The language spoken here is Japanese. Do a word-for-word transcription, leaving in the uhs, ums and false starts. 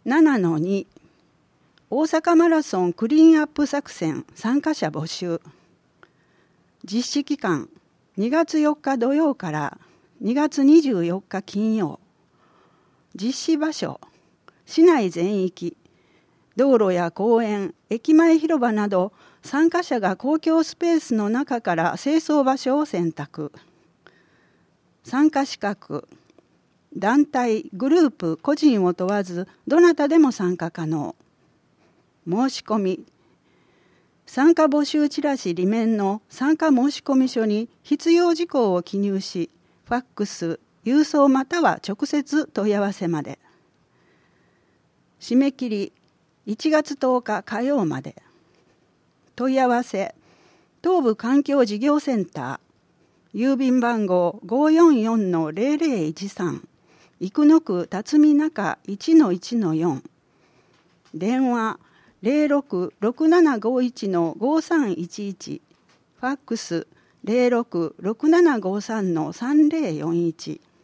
ななのに 大阪マラソンクリーンアップ作戦参加者募集。実施期間にがつよっか土曜からにがつにじゅうよっか金曜。実施場所市内全域、道路や公園、駅前広場など参加者が公共スペースの中から清掃場所を選択。参加資格、団体、グループ、個人を問わずどなたでも参加可能。申し込み、参加募集チラシ裏面の参加申込書に必要事項を記入し、ファックス、郵送または直接問い合わせまで。締め切りいちがつとおか火曜まで。問い合わせ、東部環境事業センター、郵便番号 ごーよんよんのゼロゼロいちさん、生野区辰巳中 いちのいちのよん、電話ゼロろく ろくななごいちのごさんいちいち、ファックスゼロろく ろくななごさんのさんゼロよんいち。